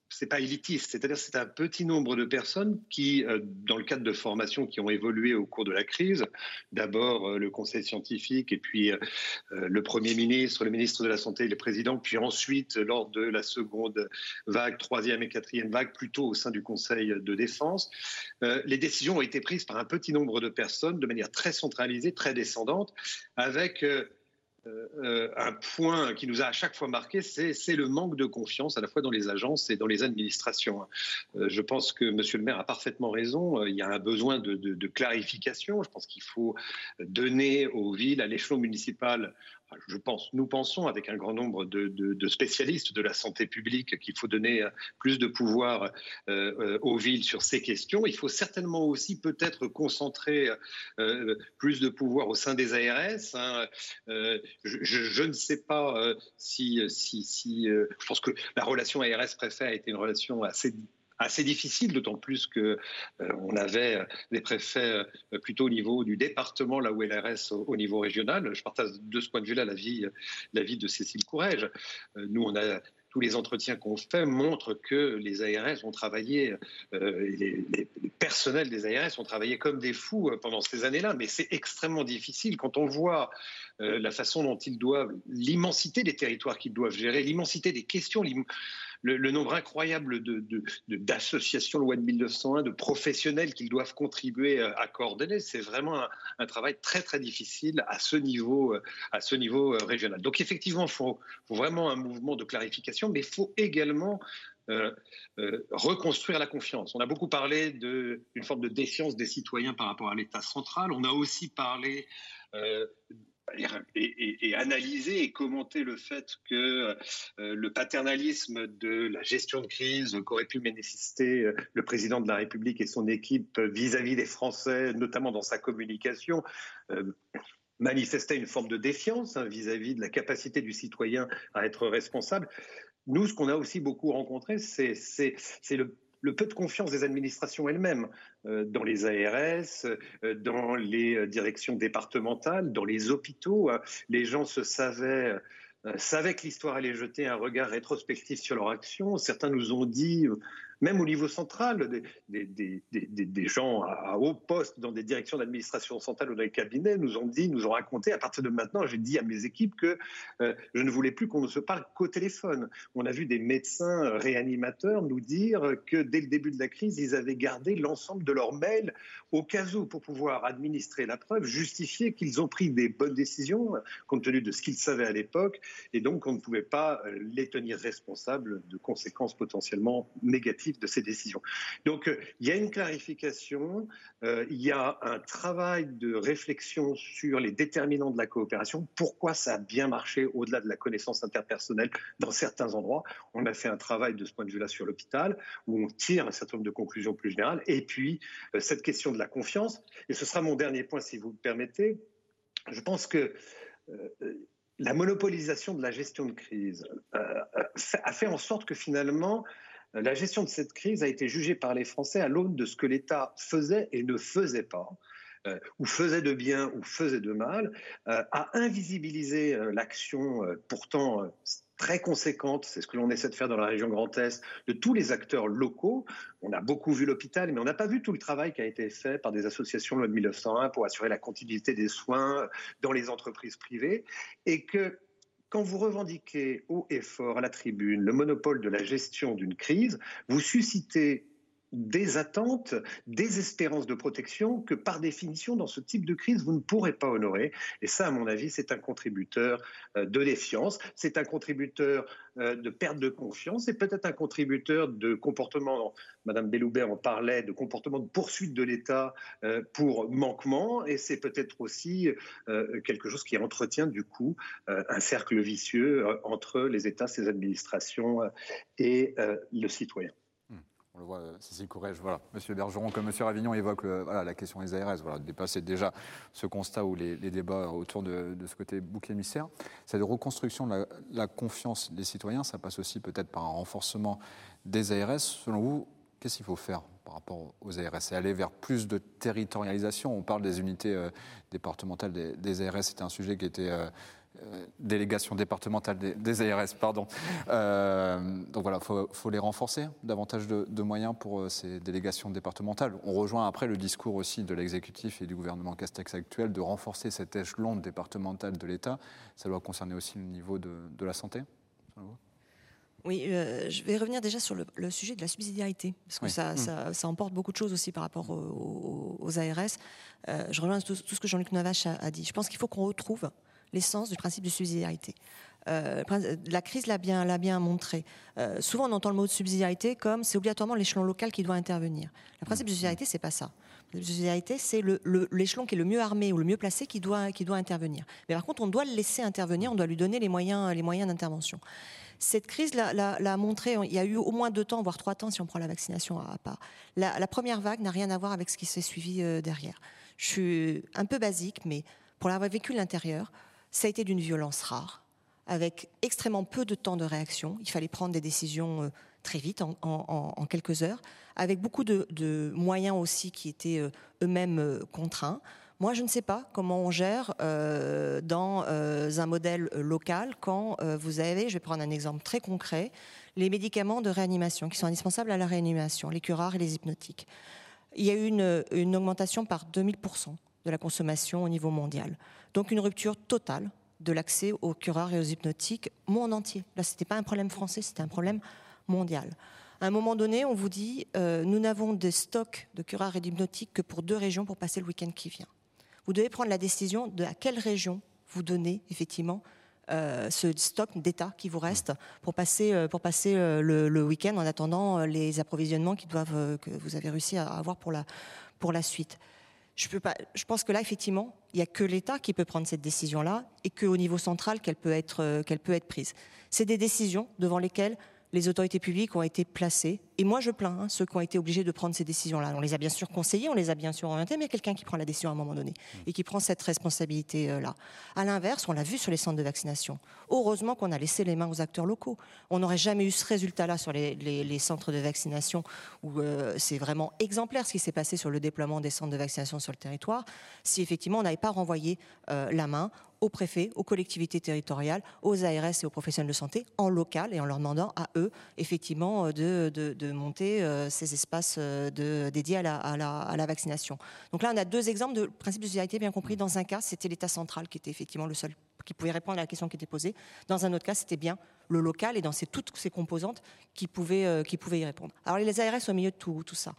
c'est pas élitiste, c'est-à-dire c'est un petit nombre de personnes qui, dans le cadre de formations qui ont évolué au cours de la crise, d'abord le conseil scientifique et puis le Premier ministre, le ministre de la Santé et le président, puis ensuite lors de la seconde vague, troisième et quatrième vague, plutôt au sein du Conseil de défense, les décisions ont été prises par un petit nombre de personnes de manière très centralisée, très descendante, avec un point qui nous a à chaque fois marqué, c'est le manque de confiance à la fois dans les agences et dans les administrations. Je pense que M. le maire a parfaitement raison. Il y a un besoin de clarification. Je pense qu'il faut donner aux villes, à l'échelon municipal, nous pensons avec un grand nombre de spécialistes de la santé publique qu'il faut donner plus de pouvoir aux villes sur ces questions. Il faut certainement aussi peut-être concentrer plus de pouvoir au sein des ARS. Je ne sais pas si je pense que la relation ARS-préfet a été une relation assez difficile, d'autant plus qu'on avait des préfets plutôt au niveau du département, là où est l'ARS au niveau régional. Je partage de ce point de vue-là l'avis de Cécile Courrèges. Nous, tous les entretiens qu'on fait montrent que les ARS ont travaillé, les personnels des ARS ont travaillé comme des fous pendant ces années-là, mais c'est extrêmement difficile quand on voit la façon dont ils doivent, l'immensité des territoires qu'ils doivent gérer, l'immensité des questions, le nombre incroyable d'associations loi de 1901, de professionnels qu'ils doivent contribuer à coordonner. C'est vraiment un travail très très difficile à ce niveau régional. Donc effectivement, il faut vraiment un mouvement de clarification, mais il faut également reconstruire la confiance. On a beaucoup parlé d'une forme de défiance des citoyens par rapport à l'État central. On a aussi parlé et analyser et commenter le fait que le paternalisme de la gestion de crise qu'aurait pu manifester le président de la République et son équipe vis-à-vis des Français, notamment dans sa communication, manifestait une forme de défiance vis-à-vis de la capacité du citoyen à être responsable. Nous, ce qu'on a aussi beaucoup rencontré, c'est le peu de confiance des administrations elles-mêmes, dans les ARS, dans les directions départementales, dans les hôpitaux. Les gens savaient que l'histoire allait jeter un regard rétrospectif sur leur action. Certains nous ont dit, même au niveau central, des gens à haut poste dans des directions d'administration centrale ou dans les cabinets nous ont raconté, à partir de maintenant, j'ai dit à mes équipes que je ne voulais plus qu'on ne se parle qu'au téléphone. On a vu des médecins réanimateurs nous dire que dès le début de la crise, ils avaient gardé l'ensemble de leurs mails au cas où, pour pouvoir administrer la preuve, justifier qu'ils ont pris des bonnes décisions compte tenu de ce qu'ils savaient à l'époque, et donc on ne pouvait pas les tenir responsables de conséquences potentiellement négatives de ces décisions. Donc il y a une clarification, il y a un travail de réflexion sur les déterminants de la coopération, pourquoi ça a bien marché au-delà de la connaissance interpersonnelle dans certains endroits. On a fait un travail de ce point de vue-là sur l'hôpital, où on tire un certain nombre de conclusions plus générales, et puis cette question de la confiance, et ce sera mon dernier point si vous le permettez. Je pense que la monopolisation de la gestion de crise a fait en sorte que finalement, la gestion de cette crise a été jugée par les Français à l'aune de ce que l'État faisait et ne faisait pas, ou faisait de bien ou faisait de mal, a invisibilisé l'action pourtant très conséquente, c'est ce que l'on essaie de faire dans la région Grand Est, de tous les acteurs locaux. On a beaucoup vu l'hôpital, mais on n'a pas vu tout le travail qui a été fait par des associations loi de 1901 pour assurer la continuité des soins dans les entreprises privées, et que quand vous revendiquez haut et fort à la tribune le monopole de la gestion d'une crise, vous suscitez des attentes, des espérances de protection que par définition dans ce type de crise vous ne pourrez pas honorer, et ça à mon avis c'est un contributeur de défiance, c'est un contributeur de perte de confiance, c'est peut-être un contributeur de comportement, Madame Belloubet en parlait, de comportement de poursuite de l'État pour manquement, et c'est peut-être aussi quelque chose qui entretient du coup un cercle vicieux entre les États, ses administrations et le citoyen. On le voit, Cécile Courrèges, voilà. Monsieur Bergeron comme Monsieur Ravignon évoquent la question des ARS, dépasser déjà ce constat ou les débats autour de ce côté bouc émissaire. Cette reconstruction de la confiance des citoyens, ça passe aussi peut-être par un renforcement des ARS. Selon vous, qu'est-ce qu'il faut faire par rapport aux ARS? C'est aller vers plus de territorialisation. On parle des unités départementales des ARS, c'était un sujet qui était délégations départementales des ARS, pardon. Donc voilà, faut les renforcer, davantage de moyens pour ces délégations départementales. On rejoint après le discours aussi de l'exécutif et du gouvernement Castex actuel de renforcer cet échelon départemental de l'État. Ça doit concerner aussi le niveau de la santé. Oui, je vais revenir déjà sur le sujet de la subsidiarité, parce que ça emporte beaucoup de choses aussi par rapport aux ARS. Je rejoins tout ce que Jean-Luc Navache a dit. Je pense qu'il faut qu'on retrouve l'essence du principe de subsidiarité. La crise l'a bien montré. Souvent, on entend le mot de subsidiarité comme c'est obligatoirement l'échelon local qui doit intervenir. Le principe de subsidiarité, c'est pas ça. Le principe de subsidiarité, c'est l'échelon qui est le mieux armé ou le mieux placé qui doit intervenir. Mais par contre, on doit le laisser intervenir, on doit lui donner les moyens d'intervention. Cette crise l'a montré, il y a eu au moins 2 temps, voire 3 temps, si on prend la vaccination à part. La première vague n'a rien à voir avec ce qui s'est suivi derrière. Je suis un peu basique, mais pour l'avoir vécu de l'intérieur, ça a été d'une violence rare, avec extrêmement peu de temps de réaction. Il fallait prendre des décisions très vite, en quelques heures, avec beaucoup de moyens aussi qui étaient eux-mêmes contraints. Moi, je ne sais pas comment on gère dans un modèle local quand vous avez, je vais prendre un exemple très concret, les médicaments de réanimation qui sont indispensables à la réanimation, les curares et les hypnotiques. Il y a eu une augmentation par 2000% de la consommation au niveau mondial. Donc une rupture totale de l'accès aux curares et aux hypnotiques monde entier. Là, ce n'était pas un problème français, c'était un problème mondial. À un moment donné, on vous dit nous n'avons de stock de curares et d'hypnotiques que pour 2 régions pour passer le week-end qui vient. Vous devez prendre la décision de à quelle région vous donnez effectivement ce stock d'État qui vous reste pour passer le week-end en attendant les approvisionnements que vous avez réussi à avoir pour la suite. Je pense que là, effectivement, il n'y a que l'État qui peut prendre cette décision-là et qu'au niveau central, qu'elle peut être prise. C'est des décisions devant lesquelles les autorités publiques ont été placées. Et moi, je plains ceux qui ont été obligés de prendre ces décisions-là. On les a bien sûr conseillés, on les a bien sûr orientés, mais il y a quelqu'un qui prend la décision à un moment donné et qui prend cette responsabilité-là. À l'inverse, on l'a vu sur les centres de vaccination. Heureusement qu'on a laissé les mains aux acteurs locaux. On n'aurait jamais eu ce résultat-là sur les centres de vaccination où c'est vraiment exemplaire ce qui s'est passé sur le déploiement des centres de vaccination sur le territoire, si effectivement on n'avait pas renvoyé la main aux préfets, aux collectivités territoriales, aux ARS et aux professionnels de santé en local et en leur demandant à eux effectivement de monter ces espaces dédiés à la vaccination. Donc là, on a 2 exemples de principe de subsidiarité bien compris. Dans un cas, c'était l'État central qui était effectivement le seul qui pouvait répondre à la question qui était posée. Dans un autre cas, c'était bien le local et dans toutes ces composantes qui pouvaient y répondre. Alors les ARS sont au milieu de tout ça.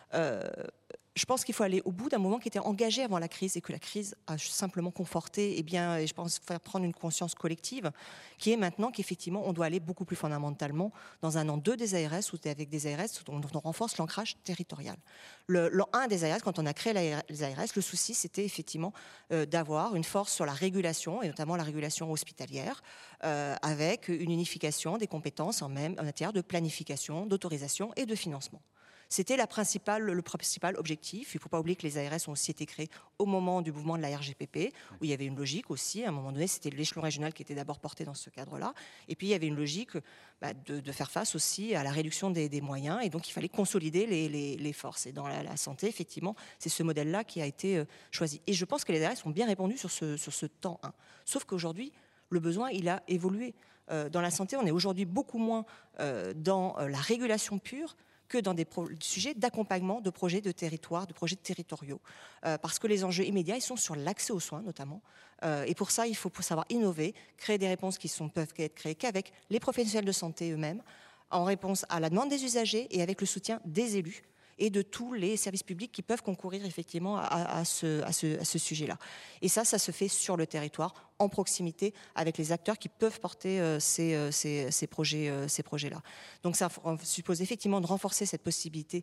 Je pense qu'il faut aller au bout d'un mouvement qui était engagé avant la crise et que la crise a simplement conforté et je pense faire prendre une conscience collective qui est maintenant qu'effectivement on doit aller beaucoup plus fondamentalement dans un an 2 des ARS ou avec des ARS dont on renforce l'ancrage territorial. L'an 1 des ARS, quand on a créé les ARS, le souci c'était effectivement d'avoir une force sur la régulation et notamment la régulation hospitalière avec une unification des compétences en matière de planification, d'autorisation et de financement. C'était le principal objectif. Il ne faut pas oublier que les ARS ont aussi été créés au moment du mouvement de la RGPP, où il y avait une logique aussi. À un moment donné, c'était l'échelon régional qui était d'abord porté dans ce cadre-là. Et puis, il y avait une logique de faire face aussi à la réduction des moyens. Et donc, il fallait consolider les forces. Et dans la santé, effectivement, c'est ce modèle-là qui a été choisi. Et je pense que les ARS ont bien répondu sur ce temps 1. Sauf qu'aujourd'hui, le besoin, il a évolué. Dans la santé, on est aujourd'hui beaucoup moins dans la régulation pure que dans des sujets d'accompagnement de projets de territoire, de projets territoriaux. Parce que les enjeux immédiats, ils sont sur l'accès aux soins notamment. Et pour ça, il faut savoir innover, créer des réponses qui peuvent être créées qu'avec les professionnels de santé eux-mêmes, en réponse à la demande des usagers et avec le soutien des élus et de tous les services publics qui peuvent concourir effectivement à ce sujet-là. Et ça se fait sur le territoire, en proximité avec les acteurs qui peuvent porter ces projets-là. Donc ça suppose effectivement de renforcer cette possibilité,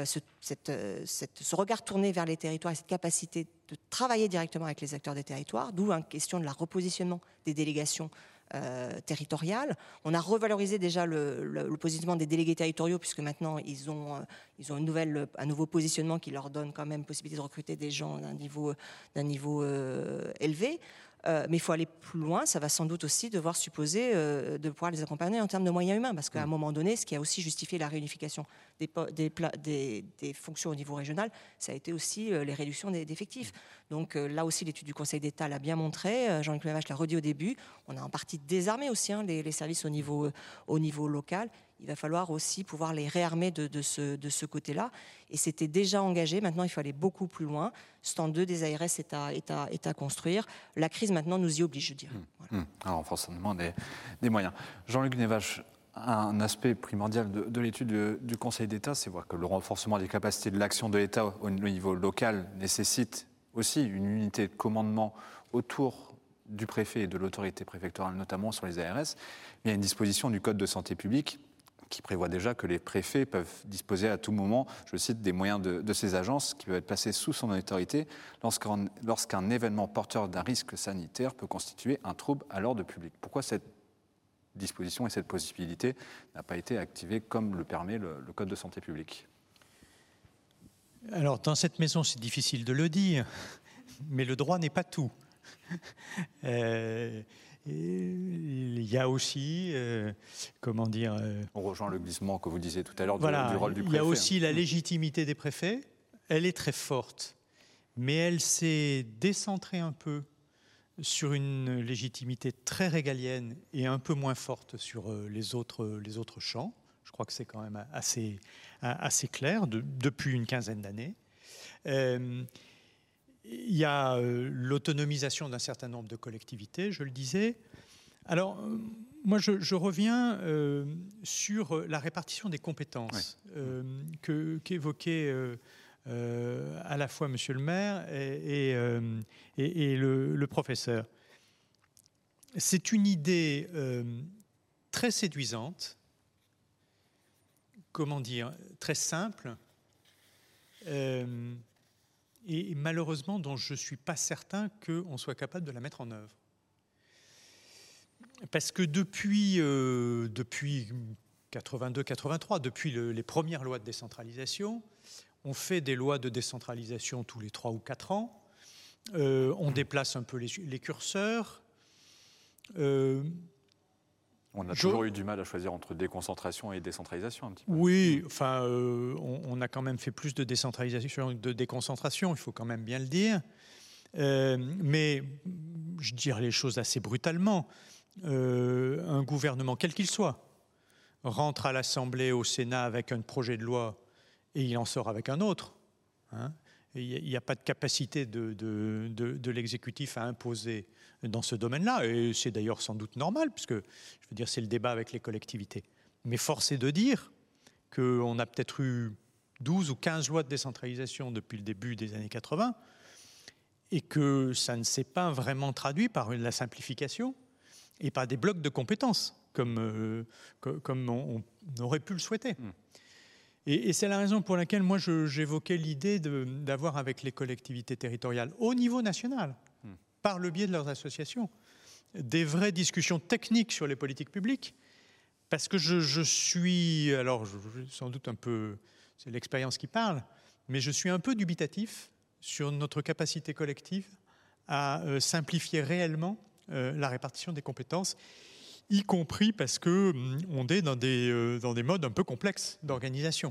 ce regard tourné vers les territoires et cette capacité de travailler directement avec les acteurs des territoires, d'où une question de la repositionnement des délégations territoriales. On a revalorisé déjà le positionnement des délégués territoriaux puisque maintenant ils ont un nouveau positionnement qui leur donne quand même possibilité de recruter des gens d'un niveau élevé. Mais il faut aller plus loin. Ça va sans doute aussi devoir supposer de pouvoir les accompagner en termes de moyens humains. Parce qu'à un moment donné, ce qui a aussi justifié la réunification des fonctions au niveau régional, ça a été aussi les réductions d'effectifs. Donc là aussi, l'étude du Conseil d'État l'a bien montré. Jean-Luc Mévache l'a redit au début. On a en partie désarmé aussi les services au niveau local. Il va falloir aussi pouvoir les réarmer de ce côté-là. Et c'était déjà engagé. Maintenant, il faut aller beaucoup plus loin. Stand 2 des ARS est à construire. La crise, maintenant, nous y oblige, je dirais. Voilà. Un renforcement des moyens. Jean-Luc Mévache, un aspect primordial de l'étude du Conseil d'État, c'est voir que le renforcement des capacités de l'action de l'État au niveau local nécessite aussi une unité de commandement autour du préfet et de l'autorité préfectorale, notamment sur les ARS. Il y a une disposition du Code de santé publique qui prévoit déjà que les préfets peuvent disposer à tout moment, je cite, des moyens de ces agences qui peuvent être placés sous son autorité lorsqu'un événement porteur d'un risque sanitaire peut constituer un trouble à l'ordre public. Pourquoi cette disposition et cette possibilité n'a pas été activée comme le permet le Code de santé publique ? Alors, dans cette maison, c'est difficile de le dire, mais le droit n'est pas tout. Il y a aussi, on rejoint le glissement que vous disiez tout à l'heure du rôle du préfet. Il y a aussi la légitimité des préfets. Elle est très forte, mais elle s'est décentrée un peu sur une légitimité très régalienne et un peu moins forte sur les autres champs. Je crois que c'est quand même assez clair depuis une quinzaine d'années. Il y a l'autonomisation d'un certain nombre de collectivités, je le disais. Alors, moi, je reviens sur la répartition des compétences qu'évoquait à la fois Monsieur le maire et le professeur. C'est une idée très séduisante, très simple, et malheureusement dont je ne suis pas certain qu'on soit capable de la mettre en œuvre. Parce que depuis 82-83, depuis les premières lois de décentralisation, on fait des lois de décentralisation tous les 3 ou 4 ans, on déplace un peu les curseurs. On a toujours eu du mal à choisir entre déconcentration et décentralisation un petit peu. Oui, enfin, on a quand même fait plus de décentralisation que de déconcentration, il faut quand même bien le dire. Mais je dirais les choses assez brutalement. Un gouvernement, quel qu'il soit, rentre à l'Assemblée, au Sénat avec un projet de loi et il en sort avec un autre. Il n'y a pas de capacité de l'exécutif à imposer dans ce domaine-là, et c'est d'ailleurs sans doute normal, puisque je veux dire, c'est le débat avec les collectivités. Mais force est de dire qu'on a peut-être eu 12 ou 15 lois de décentralisation depuis le début des années 80, et que ça ne s'est pas vraiment traduit par la simplification et par des blocs de compétences, comme on aurait pu le souhaiter. Et c'est la raison pour laquelle moi j'évoquais l'idée d'avoir avec les collectivités territoriales au niveau national, par le biais de leurs associations, des vraies discussions techniques sur les politiques publiques, parce que je suis, alors sans doute un peu, c'est l'expérience qui parle, mais je suis un peu dubitatif sur notre capacité collective à simplifier réellement la répartition des compétences, y compris parce qu'on est dans des modes un peu complexes d'organisation.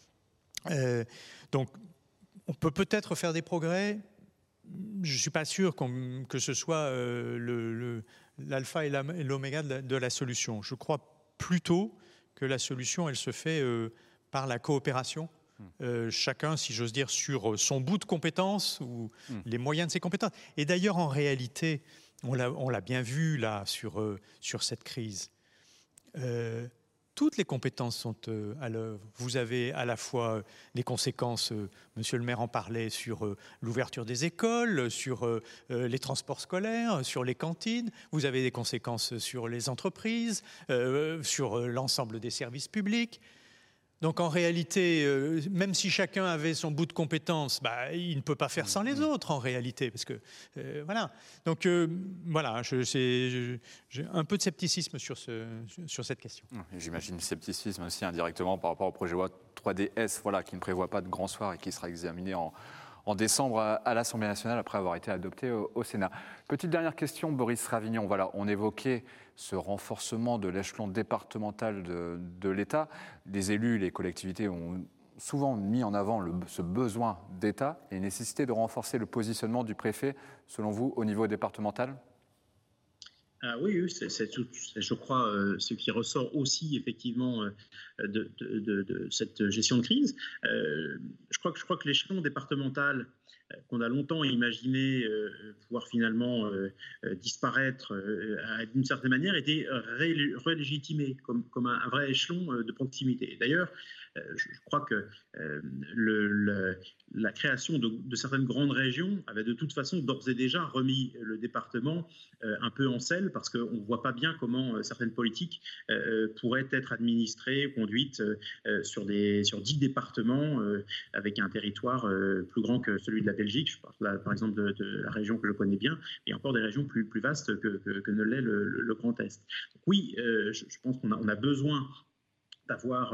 Donc, on peut peut-être faire des progrès. Je ne suis pas sûr que ce soit l'alpha et l'oméga de la solution. Je crois plutôt que la solution, elle se fait par la coopération. Chacun, si j'ose dire, sur son bout de compétences ou les moyens de ses compétences. Et d'ailleurs, en réalité, on l'a bien vu là sur cette crise. Toutes les compétences sont à l'œuvre. Vous avez à la fois les conséquences, Monsieur le maire en parlait, sur l'ouverture des écoles, sur les transports scolaires, sur les cantines. Vous avez des conséquences sur les entreprises, sur l'ensemble des services publics. Donc en réalité, même si chacun avait son bout de compétences, il ne peut pas faire sans les autres en réalité, parce que voilà. Donc voilà, j'ai un peu de scepticisme sur cette question. J'imagine le scepticisme aussi indirectement par rapport au projet de loi 3DS, voilà, qui ne prévoit pas de grand soir et qui sera examiné en en décembre à l'Assemblée nationale après avoir été adopté au Sénat. Petite dernière question, Boris Ravignon. Voilà, on évoquait ce renforcement de l'échelon départemental de l'État. Les élus, les collectivités ont souvent mis en avant ce besoin d'État et nécessité de renforcer le positionnement du préfet, selon vous, au niveau départemental ? Oui, je crois, ce qui ressort aussi effectivement de cette gestion de crise. Je crois que l'échelon départemental qu'on a longtemps imaginé pouvoir finalement disparaître d'une certaine manière était relégitimé comme un vrai échelon de proximité. D'ailleurs, je crois que la création de certaines grandes régions avait de toute façon d'ores et déjà remis le département un peu en selle, parce qu'on ne voit pas bien comment certaines politiques pourraient être administrées, conduites sur 10 départements avec un territoire plus grand que celui de la Belgique. Je parle là, par exemple de la région que je connais bien, et encore des régions plus vastes que ne l'est le Grand Est. Donc oui, je pense qu'on a besoin d'avoir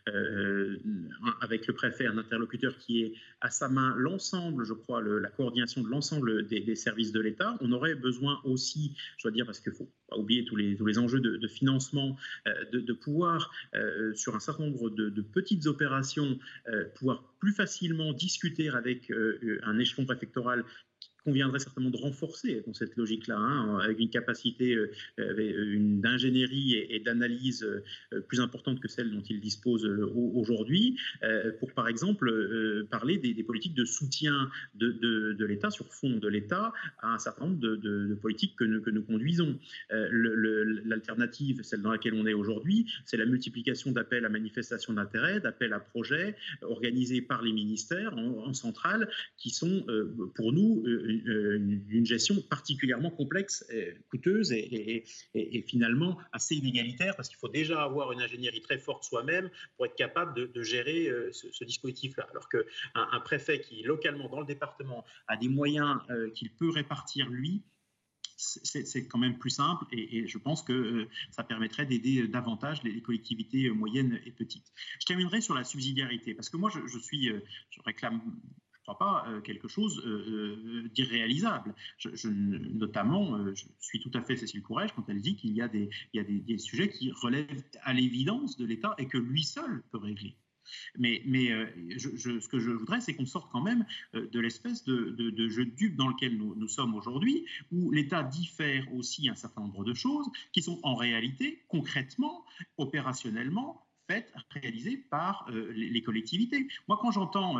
avec le préfet un interlocuteur qui est à sa main l'ensemble, je crois, la coordination de l'ensemble des services de l'État. On aurait besoin aussi, je dois dire, parce qu'il ne faut pas oublier tous les enjeux de financement, de pouvoir, sur un certain nombre de petites opérations, pouvoir plus facilement discuter avec un échelon préfectoral conviendrait certainement de renforcer dans cette logique-là, avec une capacité d'ingénierie et d'analyse plus importante que celle dont il dispose aujourd'hui, pour par exemple parler des politiques de soutien de l'État, sur fond de l'État, à un certain nombre de politiques que nous conduisons. L'alternative, celle dans laquelle on est aujourd'hui, c'est la multiplication d'appels à manifestation d'intérêt, d'appels à projets organisés par les ministères en centrale, qui sont pour nous une gestion particulièrement complexe, coûteuse et finalement assez inégalitaire, parce qu'il faut déjà avoir une ingénierie très forte soi-même pour être capable de gérer ce dispositif-là. Alors qu'un préfet qui, localement, dans le département, a des moyens qu'il peut répartir, lui, c'est quand même plus simple, et je pense que ça permettrait d'aider davantage les collectivités moyennes et petites. Je terminerai sur la subsidiarité, parce que moi, je réclame pas quelque chose d'irréalisable. Notamment, je suis tout à fait Cécile Courrèges quand elle dit qu'il y a des sujets qui relèvent à l'évidence de l'État et que lui seul peut régler. Mais ce que je voudrais, c'est qu'on sorte quand même de l'espèce de jeu de dupes dans lequel nous sommes aujourd'hui, où l'État diffère aussi un certain nombre de choses qui sont en réalité, concrètement, opérationnellement, réalisées par les collectivités. Moi, quand j'entends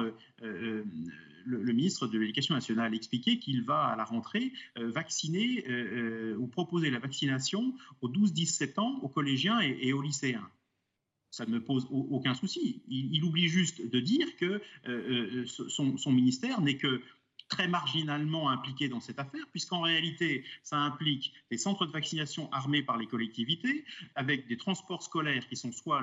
le ministre de l'Éducation nationale expliquer qu'il va à la rentrée vacciner ou proposer la vaccination aux 12-17 ans, aux collégiens et aux lycéens, ça ne me pose aucun souci. Il oublie juste de dire que son ministère n'est que très marginalement impliqué dans cette affaire, puisqu'en réalité, ça implique des centres de vaccination armés par les collectivités, avec des transports scolaires qui sont soit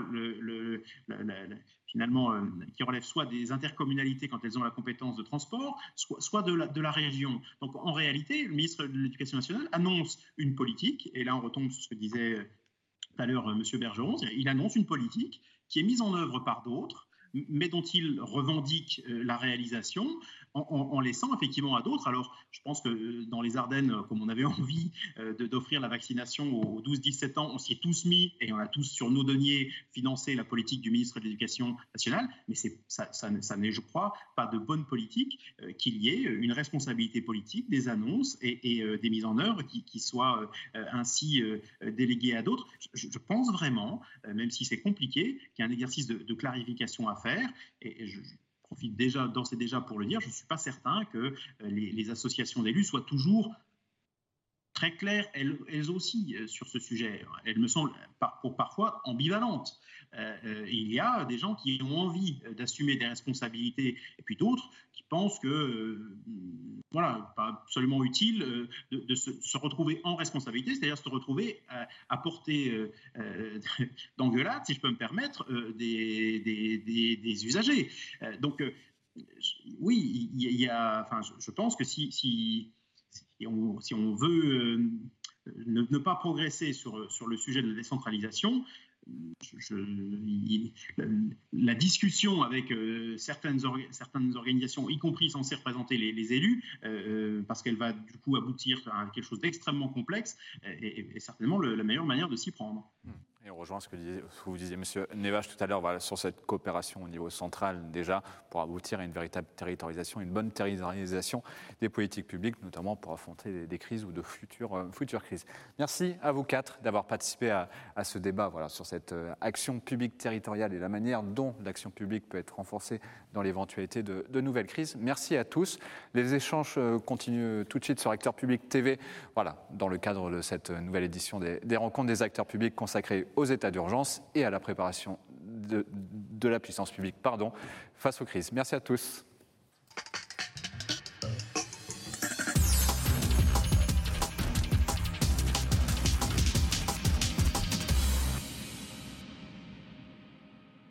finalement, qui relèvent soit des intercommunalités quand elles ont la compétence de transport, soit de la région. Donc en réalité, le ministre de l'Éducation nationale annonce une politique, et là on retombe sur ce que disait tout à l'heure M. Bergeron, il annonce une politique qui est mise en œuvre par d'autres, mais dont il revendique la réalisation en laissant effectivement à d'autres. Alors, je pense que dans les Ardennes, comme on avait envie d'offrir la vaccination aux 12-17 ans, on s'y est tous mis et on a tous sur nos deniers financé la politique du ministre de l'Éducation nationale, mais ça n'est, je crois, pas de bonne politique qu'il y ait une responsabilité politique, des annonces et des mises en œuvre qui soient ainsi déléguées à d'autres. Je pense vraiment, même si c'est compliqué, qu'il y a un exercice de clarification à faire, et je profite d'ores et déjà pour le dire, je ne suis pas certain que les associations d'élus soient toujours très claires, elles aussi, sur ce sujet. Elles me semblent parfois ambivalentes. Il y a des gens qui ont envie d'assumer des responsabilités, et puis d'autres qui pensent que voilà, pas absolument utile de se retrouver en responsabilité, c'est-à-dire se retrouver à portée d'engueulade, si je peux me permettre, des usagers. Donc oui, je pense que si on veut ne pas progresser sur le sujet de la décentralisation, la discussion avec certaines organisations, y compris censées représenter les élus, parce qu'elle va du coup aboutir à quelque chose d'extrêmement complexe, est certainement la meilleure manière de s'y prendre. Et on rejoint ce que vous disiez, M. Nevache, tout à l'heure, voilà, sur cette coopération au niveau central, déjà, pour aboutir à une véritable territorialisation, une bonne territorialisation des politiques publiques, notamment pour affronter des crises ou de futures crises. Merci à vous quatre d'avoir participé à ce débat, voilà, sur cette action publique territoriale et la manière dont l'action publique peut être renforcée dans l'éventualité de nouvelles crises. Merci à tous. Les échanges continuent tout de suite sur Acteurs Publics TV, voilà, dans le cadre de cette nouvelle édition des rencontres des acteurs publics consacrées aux états d'urgence et à la préparation de la puissance publique face aux crises. Merci à tous.